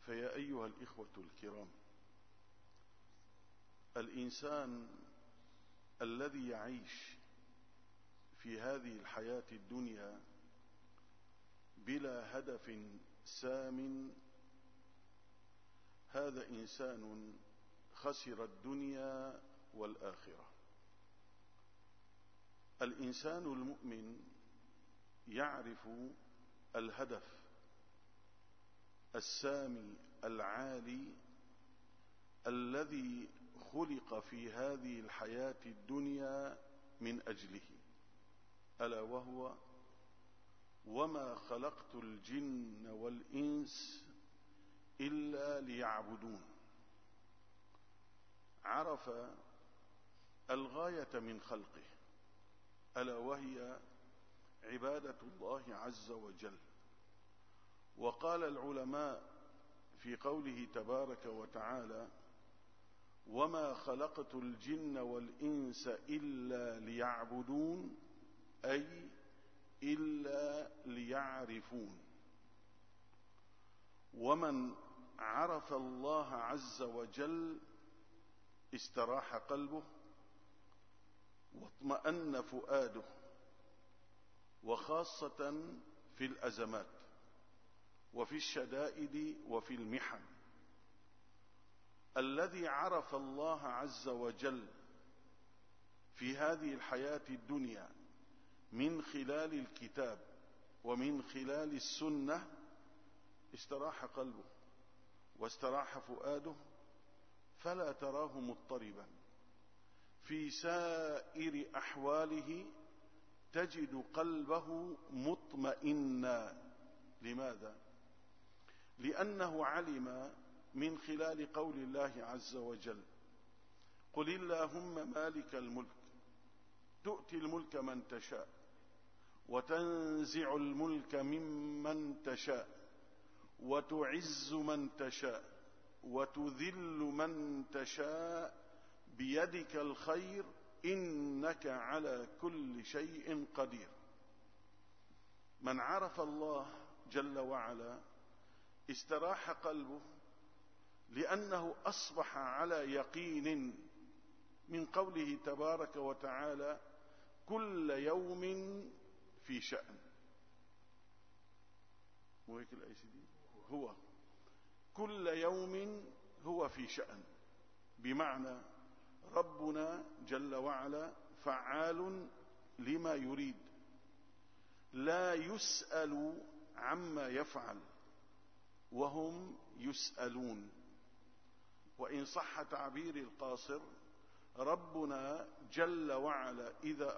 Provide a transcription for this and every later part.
فيا أيها الإخوة الكرام، الإنسان الذي يعيش في هذه الحياة الدنيا بلا هدف سام، هذا إنسان خسر الدنيا والآخرة. الإنسان المؤمن يعرف الهدف السامي العالي الذي خلق في هذه الحياة الدنيا من أجله، ألا وهو: وما خلقت الجن والإنس إلا ليعبدون. عرف الغاية من خلقه، ألا وهي عبادة الله عز وجل. وقال العلماء في قوله تبارك وتعالى: وما خلقت الجن والإنس إلا ليعبدون، أي إلا ليعرفون. ومن عرف الله عز وجل استراح قلبه واطمأن فؤاده، وخاصة في الأزمات وفي الشدائد وفي المحن. الذي عرف الله عز وجل في هذه الحياة الدنيا من خلال الكتاب ومن خلال السنة استراح قلبه واستراح فؤاده، فلا تراه مضطربا في سائر أحواله، تجد قلبه مطمئنا. لماذا؟ لأنه علم من خلال قول الله عز وجل: قل اللهم مالك الملك تؤتي الملك من تشاء وتنزع الملك ممن تشاء وتعز من تشاء وتذل من تشاء بيدك الخير إنك على كل شيء قدير. من عرف الله جل وعلا استراح قلبه، لأنه أصبح على يقين من قوله تبارك وتعالى: كل يوم في شأن. مو هيك الآية دي؟ هو كل يوم هو في شأن، بمعنى ربنا جل وعلا فعال لما يريد، لا يسأل عما يفعل وهم يسألون. وإن صح تعبير القاصر، ربنا جل وعلا إذا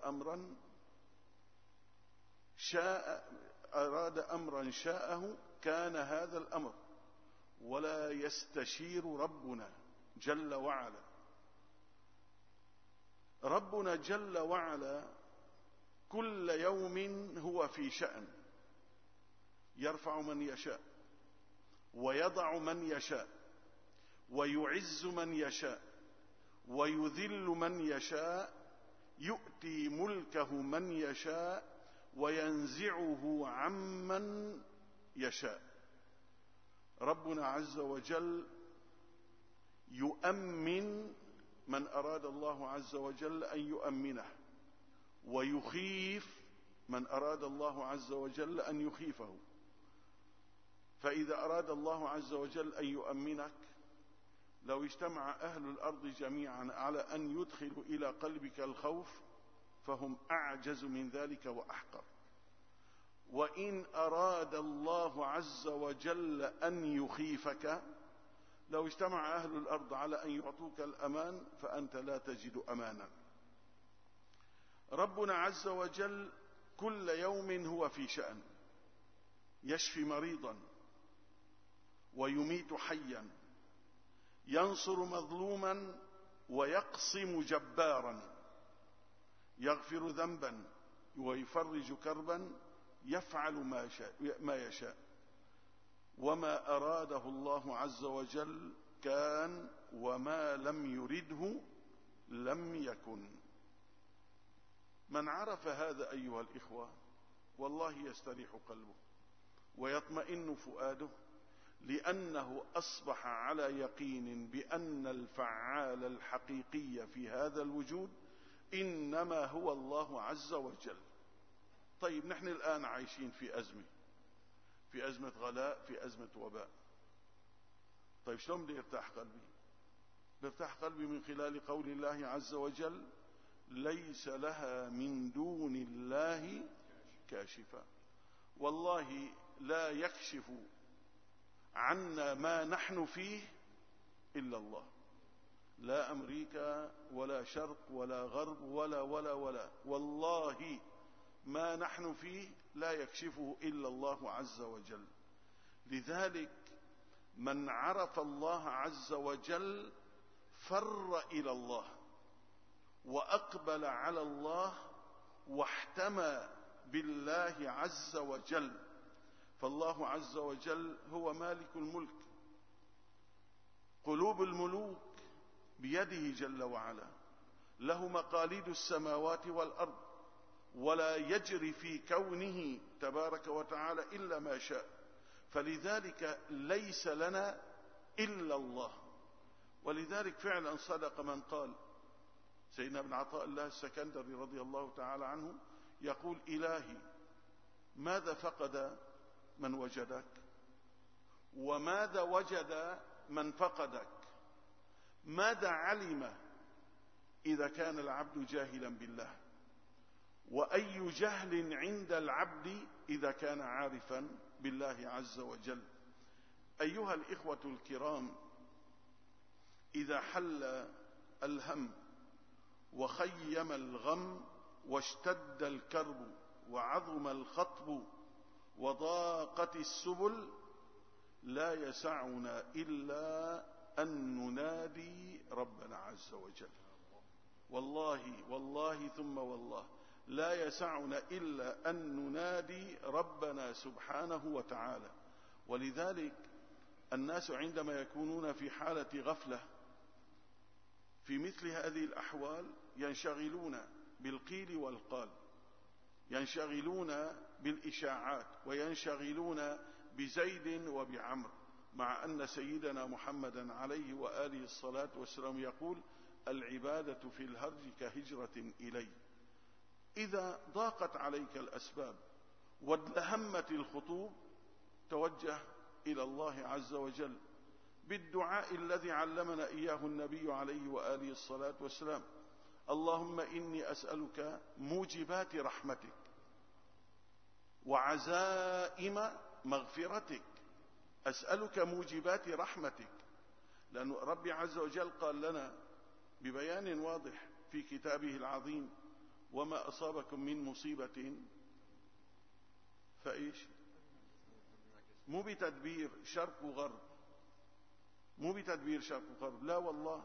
أراد أمرا شاءه كان هذا الأمر، ولا يستشير ربنا جل وعلا. ربنا جل وعلا كل يوم هو في شأن، يرفع من يشاء ويضع من يشاء ويعز من يشاء ويذل من يشاء، يؤتي ملكه من يشاء وينزعه عمن يشاء. ربنا عز وجل يؤمن من أراد الله عز وجل أن يؤمنه، ويخيف من أراد الله عز وجل أن يخيفه. فإذا أراد الله عز وجل أن يؤمنك، لو اجتمع أهل الأرض جميعا على أن يدخلوا إلى قلبك الخوف فهم أعجز من ذلك وأحقر. وإن أراد الله عز وجل أن يخيفك، لو اجتمع أهل الأرض على أن يعطوك الأمان فأنت لا تجد أمانا. ربنا عز وجل كل يوم هو في شأن، يشفي مريضا ويميت حيا، ينصر مظلوما ويقصم جبارا، يغفر ذنبا ويفرج كربا، يفعل ما يشاء. وما أراده الله عز وجل كان، وما لم يرده لم يكن. من عرف هذا أيها الإخوة والله يستريح قلبه ويطمئن فؤاده، لأنه أصبح على يقين بأن الفعال الحقيقي في هذا الوجود إنما هو الله عز وجل. طيب نحن الآن عايشين في أزمة غلاء، في أزمة وباء. طيب شلون بدي يرتاح قلبي؟ بيرتاح قلبي من خلال قول الله عز وجل: ليس لها من دون الله كاشفة. والله لا يكشف عنا ما نحن فيه إلا الله. لا أمريكا ولا شرق ولا غرب ولا والله ما نحن فيه لا يكشفه إلا الله عز وجل. لذلك من عرف الله عز وجل فر إلى الله وأقبل على الله واحتمى بالله عز وجل. فالله عز وجل هو مالك الملك، قلوب الملوك بيده جل وعلا، له مقاليد السماوات والأرض، ولا يجري في كونه تبارك وتعالى إلا ما شاء. فلذلك ليس لنا إلا الله. ولذلك فعلا صدق من قال، سيدنا ابن عطاء الله السكندري رضي الله تعالى عنه يقول: إلهي ماذا فقد من وجدك، وماذا وجد من فقدك؟ ماذا علم إذا كان العبد جاهلا بالله؟ وأي جهل عند العبد إذا كان عارفا بالله عز وجل؟ أيها الإخوة الكرام، إذا حل الهم وخيم الغم واشتد الكرب وعظم الخطب وضاقت السبل لا يسعنا إلا أن ننادي ربنا عز وجل. والله ثم والله لا يسعنا إلا أن ننادي ربنا سبحانه وتعالى. ولذلك الناس عندما يكونون في حالة غفلة في مثل هذه الأحوال ينشغلون بالقيل والقال، ينشغلون بالإشاعات، وينشغلون بزيد وبعمر، مع أن سيدنا محمدا عليه وآله الصلاة والسلام يقول: العبادة في الهرج كهجرة إلي. إذا ضاقت عليك الأسباب وادلهمت الخطوب توجه إلى الله عز وجل بالدعاء الذي علمنا إياه النبي عليه وآله الصلاة والسلام: اللهم إني أسألك موجبات رحمتك وعزائم مغفرتك. أسألك موجبات رحمتك، لأن ربي عز وجل قال لنا ببيان واضح في كتابه العظيم: وما أصابكم من مصيبة فإيش؟ مو بتدبير شرق وغرب، مو بتدبير شرق وغرب، لا والله.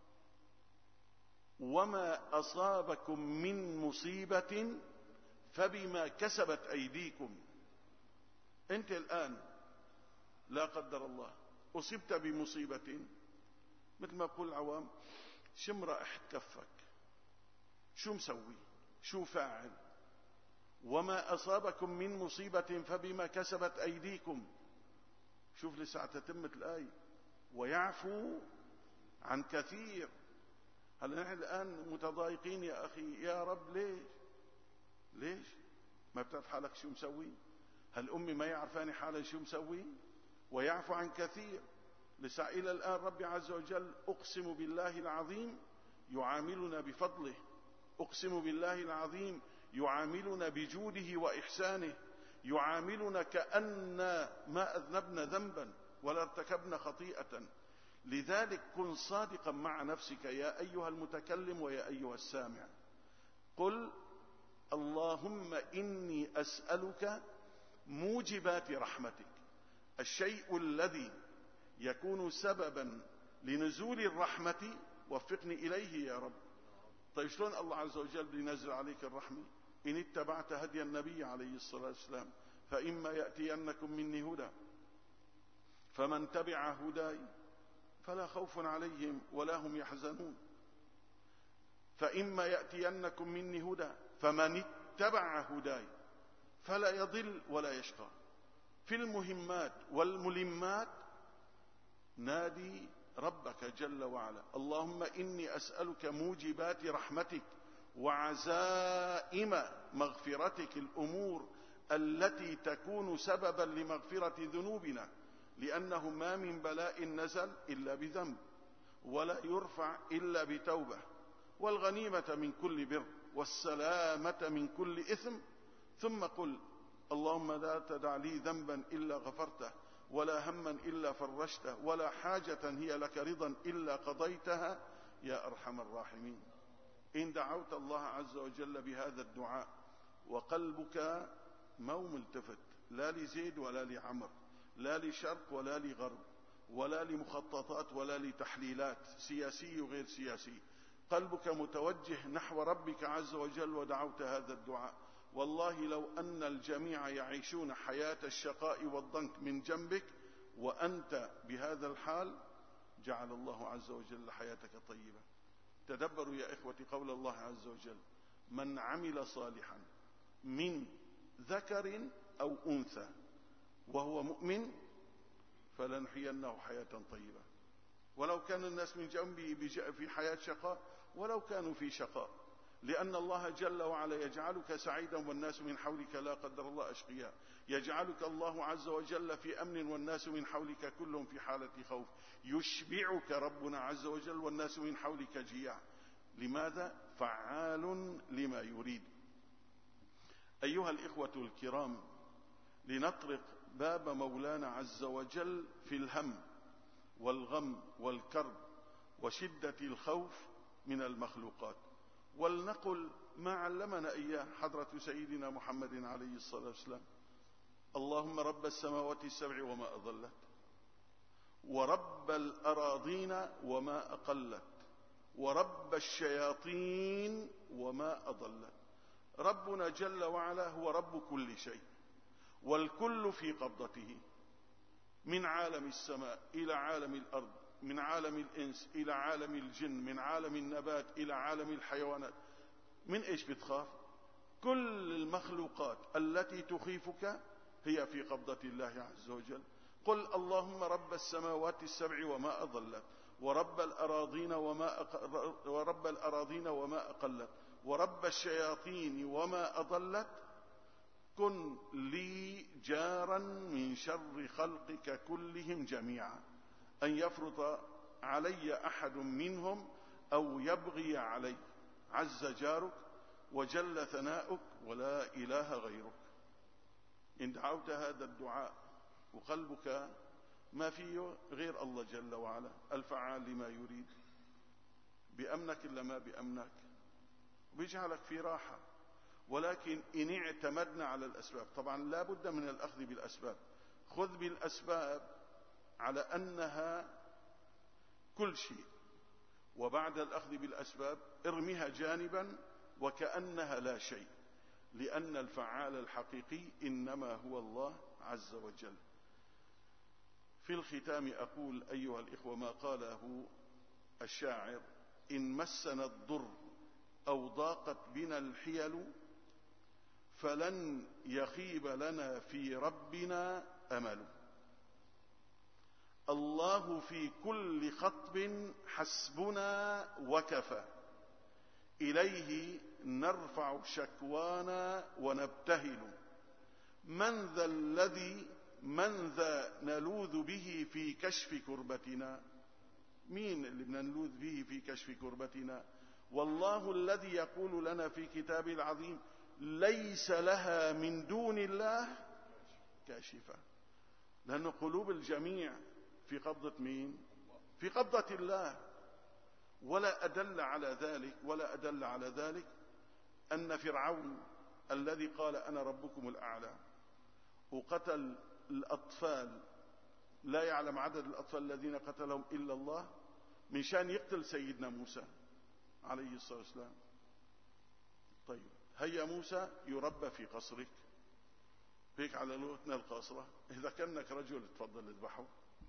وما أصابكم من مصيبة فبما كسبت أيديكم. أنت الآن لا قدر الله أصبت بمصيبة، مثل ما يقول العوام: شم رائحة كفك، شو مسوي، شو فاعل. وما أصابكم من مصيبة فبما كسبت أيديكم. شوف لساعة تتمة الآية: ويعفو عن كثير. هل نحن الآن متضايقين يا أخي؟ يا رب ليش ما بتعرف حالك شو مسوي؟ هل أمي ما يعرفاني حالي شو مسوي؟ ويعفو عن كثير. لسا إلى الآن ربي عز وجل أقسم بالله العظيم يعاملنا بفضله، أقسم بالله العظيم يعاملنا بجوده وإحسانه، يعاملنا كأن ما أذنبنا ذنبا ولا ارتكبنا خطيئة. لذلك كن صادقا مع نفسك يا أيها المتكلم ويا أيها السامع. قل: اللهم إني أسألك موجبات رحمتك، الشيء الذي يكون سببا لنزول الرحمة وفقني إليه يا رب. طيب شلون الله عز وجل بينزل عليك الرحمة؟ إن اتبعت هدي النبي عليه الصلاة والسلام فإما يأتينكم مني هدى فمن تبع هداي فلا خوف عليهم ولا هم يحزنون. فإما يأتينكم مني هدى فمن اتبع هداي فلا يضل ولا يشقى. في المهمات والملمات نادي ربك جل وعلا: اللهم إني أسألك موجبات رحمتك وعزائم مغفرتك، الأمور التي تكون سببا لمغفرة ذنوبنا، لأنه ما من بلاء نزل إلا بذنب، ولا يرفع إلا بتوبة، والغنيمة من كل بر، والسلامة من كل إثم. ثم قل: اللهم لا تدع لي ذنبا إلا غفرته، ولا هما إلا فرجته، ولا حاجة هي لك رضا إلا قضيتها يا أرحم الراحمين. إن دعوت الله عز وجل بهذا الدعاء وقلبك مو ملتفت لا لزيد ولا لعمر، لا لشرق ولا لغرب، ولا لمخططات ولا لتحليلات سياسي وغير سياسي، قلبك متوجه نحو ربك عز وجل ودعوت هذا الدعاء، والله لو أن الجميع يعيشون حياة الشقاء والضنك من جنبك وأنت بهذا الحال جعل الله عز وجل حياتك طيبة. تدبروا يا إخوتي قول الله عز وجل: من عمل صالحا من ذكر أو أنثى وهو مؤمن فلنحيينه حياة طيبة. ولو كان الناس من جنبه في حياة شقاء، ولو كانوا في شقاء، لأن الله جل وعلا يجعلك سعيدا والناس من حولك لا قدر الله أشقياء، يجعلك الله عز وجل في أمن والناس من حولك كلهم في حالة خوف، يشبعك ربنا عز وجل والناس من حولك جياع. لماذا؟ فعال لما يريد. أيها الإخوة الكرام، لنطرق باب مولانا عز وجل في الهم والغم والكرب وشدة الخوف من المخلوقات، ولنقل ما علمنا إياه حضرة سيدنا محمد عليه الصلاة والسلام: اللهم رب السماوات السبع وما أضلت، ورب الأراضين وما أقلت، ورب الشياطين وما أضلت. ربنا جل وعلا هو رب كل شيء، والكل في قبضته، من عالم السماء إلى عالم الأرض، من عالم الإنس إلى عالم الجن، من عالم النبات إلى عالم الحيوانات. من إيش بتخاف؟ كل المخلوقات التي تخيفك هي في قبضة الله عز وجل. قل: اللهم رب السماوات السبع وما أضلت، ورب الأراضين وما أقلت، ورب الشياطين وما أضلت، كن لي جارا من شر خلقك كلهم جميعا، أن يفرط علي أحد منهم أو يبغي علي، عز جارك وجل ثناؤك ولا إله غيرك. إن دعوت هذا الدعاء وقلبك ما فيه غير الله جل وعلا الفعال لما يريد، بأمنك إلا ما بأمنك، وبيجعلك في راحة. ولكن إن اعتمدنا على الأسباب، طبعا لا بد من الأخذ بالأسباب، خذ بالأسباب على أنها كل شيء، وبعد الأخذ بالأسباب ارميها جانبا وكأنها لا شيء، لأن الفعال الحقيقي إنما هو الله عز وجل. في الختام أقول أيها الإخوة ما قاله الشاعر: إن مسنا الضر أو ضاقت بنا الحيل فلن يخيب لنا في ربنا أمل، الله في كل خطب حسبنا وكفى، إليه نرفع شكوانا ونبتهل، من ذا نلوذ به في كشف كربتنا. مين اللي بنلوذ به في كشف كربتنا؟ والله الذي يقول لنا في كتابه العظيم: ليس لها من دون الله كاشفة. لأن قلوب الجميع في قبضة مين؟ في قبضة الله. ولا أدل على ذلك أن فرعون الذي قال أنا ربكم الأعلى وقتل الأطفال، لا يعلم عدد الأطفال الذين قتلهم إلا الله، من شان يقتل سيدنا موسى عليه الصلاة والسلام. طيب هيا موسى يربى في قصرك، بيك على لغتنا القاصرة، إذا كانك رجل تفضل اذبحه.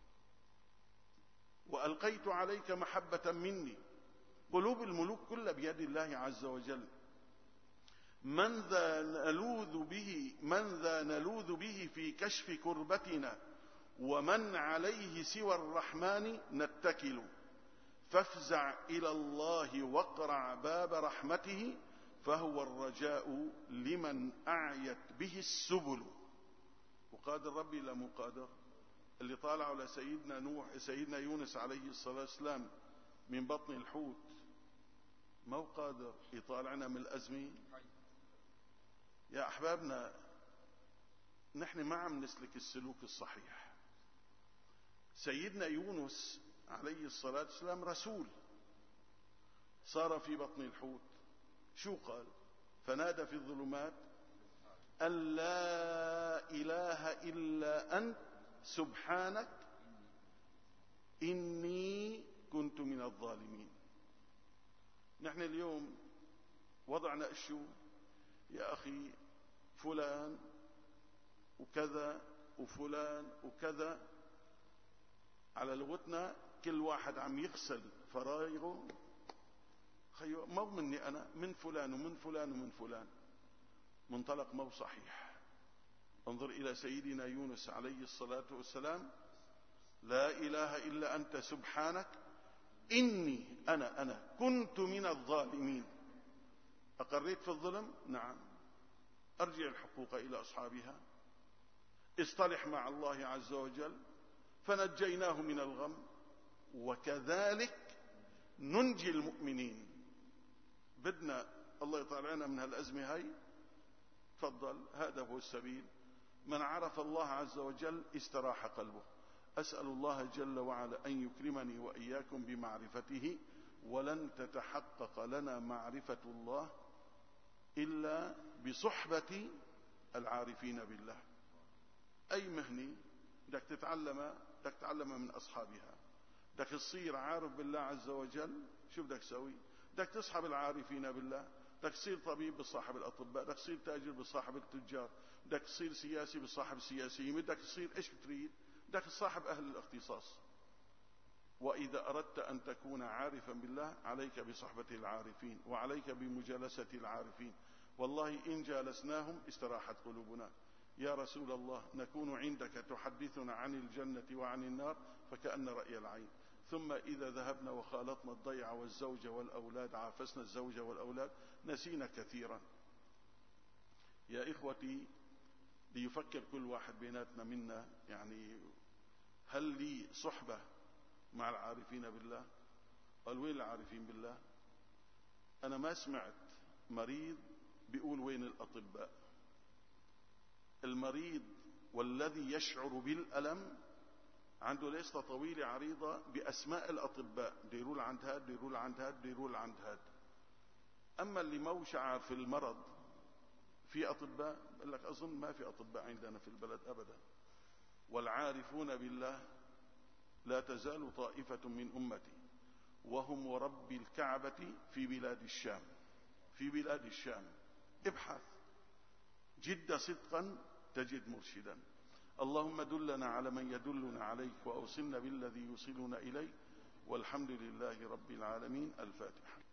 وألقيت عليك محبة مني. قلوب الملوك كلها بيد الله عز وجل. من ذا نلوذ به في كشف كربتنا، ومن عليه سوى الرحمن نتكل، فافزع إلى الله واقرع باب رحمته، فهو الرجاء لمن أعيت به السبل. وقادر ربي لا مقادر. اللي طالع على سيدنا يونس عليه الصلاة والسلام من بطن الحوت، ما هو قادر يطالعنا من الأزمة؟ يا أحبابنا، نحن ما عم نسلك السلوك الصحيح. سيدنا يونس عليه الصلاة والسلام رسول، صار في بطن الحوت، شو قال؟ فنادى في الظلمات أن لا إله إلا أنت سبحانك إني كنت من الظالمين. نحن اليوم وضعنا شو؟ يا أخي فلان وكذا وفلان وكذا، على لغتنا كل واحد عم يغسل فرايغه. خيو مو مني أنا، من فلان ومن فلان ومن فلان. منطلق مو صحيح. انظر إلى سيدنا يونس عليه الصلاة والسلام، لا إله إلا أنت سبحانك إني أنا كنت من الظالمين. أقريت في الظلم؟ نعم. أرجع الحقوق إلى أصحابها، اصطلح مع الله عز وجل، فنجيناه من الغم، وكذلك ننجي المؤمنين. بدنا الله يطلعنا من هالأزمة هاي، تفضل، هذا هو السبيل. من عرف الله عز وجل استراح قلبه. أسأل الله جل وعلا أن يكرمني وإياكم بمعرفته، ولن تتحقق لنا معرفة الله إلا بصحبة العارفين بالله. أي مهنة بدك تتعلم من أصحابها. بدك تصير عارف بالله عز وجل، شو بدك تسوي؟ بدك تصحب العارفين بالله. بدك تصير طبيب بصاحب الأطباء، بدك تصير تاجر بصاحب التجار، بدك تصير سياسي بصاحب السياسيين، بدك تصير ايش بتريد؟ بدك تصاحب أهل الاختصاص. وإذا أردت أن تكون عارفا بالله عليك بصحبة العارفين، وعليك بمجالسة العارفين. والله إن جالسناهم استراحت قلوبنا. يا رسول الله، نكون عندك تحدثنا عن الجنة وعن النار فكأن رأي العين، ثم إذا ذهبنا وخالطنا الضيع والزوج والأولاد، عافسنا الزوج والأولاد، نسينا كثيرا. يا إخوتي، ليفكر كل واحد بيناتنا منا، يعني هل لي صحبة مع العارفين بالله؟ قال وين العارفين بالله؟ أنا ما سمعت مريض بيقول وين الأطباء. المريض والذي يشعر بالألم عنده ليستة طويلة عريضة بأسماء الأطباء، ديرول عند هاد، ديرول عند هاد، ديرول عند هاد. أما اللي مو شعر في المرض، في أطباء؟ بقول لك أظن ما في أطباء عندنا في البلد أبدا. والعارفون بالله لا تزال طائفة من أمتي وهم ورب الكعبة في بلاد الشام. في بلاد الشام ابحث، جد صدقا تجد مرشدا. اللهم دلنا على من يدلنا عليك، وأوصلنا بالذي يوصلنا إليك، والحمد لله رب العالمين. الفاتحة.